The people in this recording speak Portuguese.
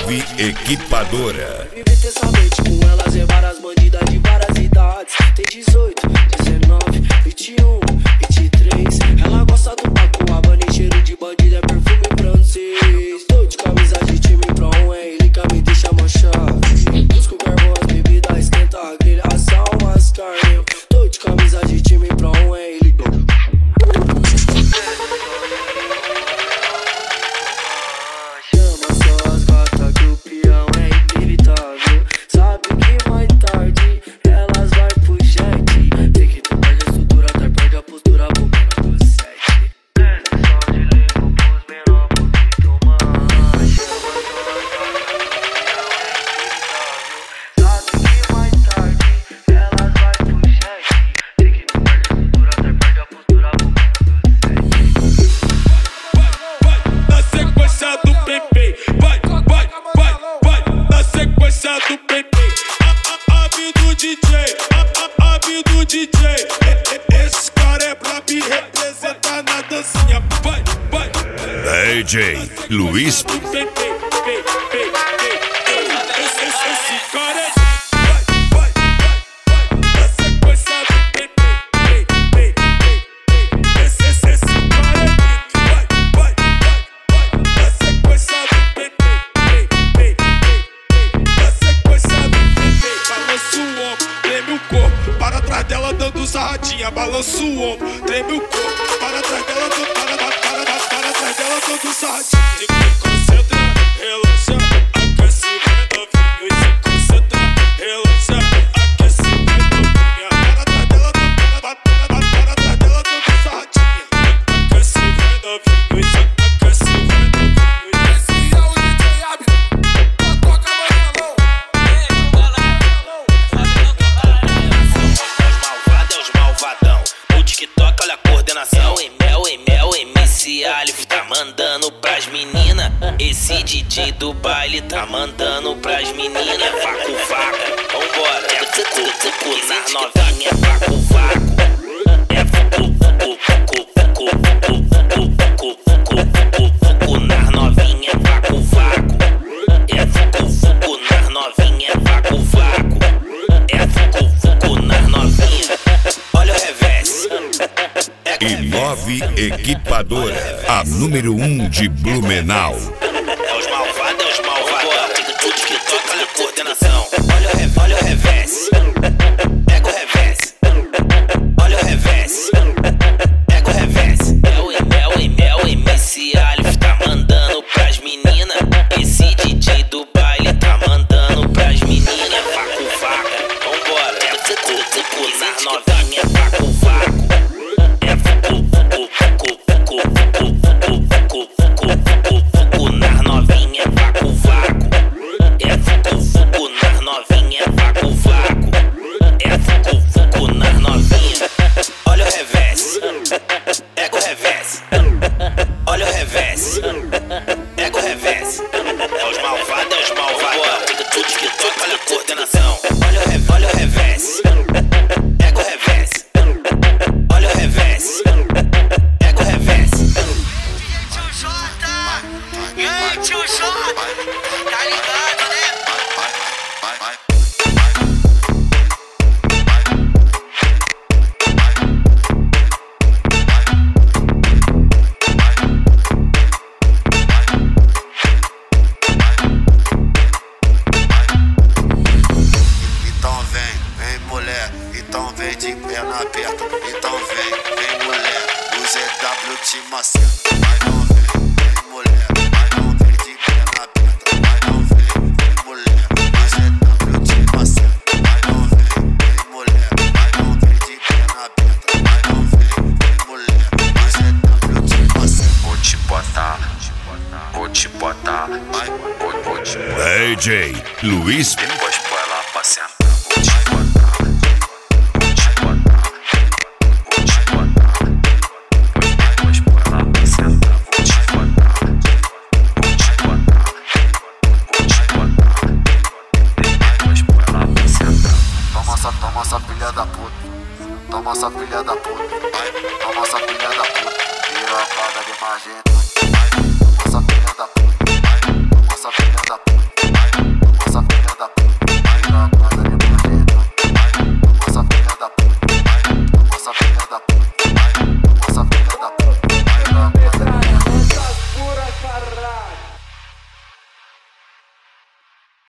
Imove Equipadora. Vive intensamente com elas, é várias bandidas de várias idades. Tem 18, 19, 21, 23. Ela gosta do paco, abane, cheiro de bandido, é perfume francês. Tô de camisa de time pra é ele que me deixa manchado. Busco carvão, as bebidas, esquenta a grelha, assar umas carnes. Tô de camisa de time pra é ele que chama suas gatas que o peão é inevitável. Sabe que mais tarde elas vai pro jet. Tem que tu perde a estrutura, até perde a postura pro menor do 7. Desce só de livro pros menor bonito, mano. Chama suas gatas que o peão é inevitável. Sabe que mais tarde elas vai pro jet. Tem que tu perde a estrutura, até perde a postura pro menor do 7. Na sequência do PP, vai, na sequência do PP. Ave do DJ, ave do DJ. Esse cara é brabo e representa na dancinha. Vai, DJ Luiz. do PP. Esse cara é na sequência do PP. Esse cara é vai, na sequência do PP. Na sequência do PP. Balança o ombro, treme o corpo, para trás dela dando sarradinha. Balança o ombro, treme o corpo, para trás dela dando sarradinha. Se concentra, relaxa, aquece, vai novinho. Se concentra, relaxa, aquece, vai novinha. Para trás dela dando sarradinha. Aquece, vai novinho. Aquece, vai novinho. Esse é o DJ Abner, toca amarelão. Os malvadão, o TikTok, olha a coordenação. O MC Alif tá mandando pras meninas. Esse DJ do baile tá mandando pras meninas. Vaco, vambora. É fuku, nas novinhas. Vaco. É fuku, nas novinhas. Vaco. É fuku, nas novinhas. Vaco. É fuku, nas novinhas. Olha o reverse. Imove Equipadora, a número 1 de Blumenau. É os malvados. Tudo que toca na coordenação. Olha o reverse. Pega o reverse. Olha o reverse. Pega o reverse. É o MC Alif tá mandando pras meninas. Esse DJ do baile tá mandando pras meninas. Vaca, vambora. É fuku, nas novinhas. Vaco. É fuku, nas novinhas. Vaco. É fuku, nas novinhas. Vaco. É fuku, nas novinhas. Olha o reverse. Pega o reverse. Olha o reverse. Pega o reverse. É os malvados. Tudo que toca na coordenação. Olha o reverse. Pega o reverse. Olha o reverse. Pega o reverse. Tio Jota, e aí tio Jota, tá ligado, né? Então vem mulher, então vem de perna aberta. Então vem mulher, o ZW te maceta. Vai não vem mulher, vai não vem de perna aberta. Vai não vem mulher, o ZW te maceta. Vai não vem mulher, vai não vem de perna aberta. Vai não vem mulher, o ZW te maceta. Vou te botar, vou te botar. DJ Luiz. Depois põe ela pra sentar. Vou te botar, vou te botar, vou te botar. Depois põe ela pra sentar. Vou te botar, vou te botar, vou te botar. Depois põe ela pra sentar. Toma essa filha da puta. Toma essa filha da puta. Toma essa filha da puta. Pirocada de magenta.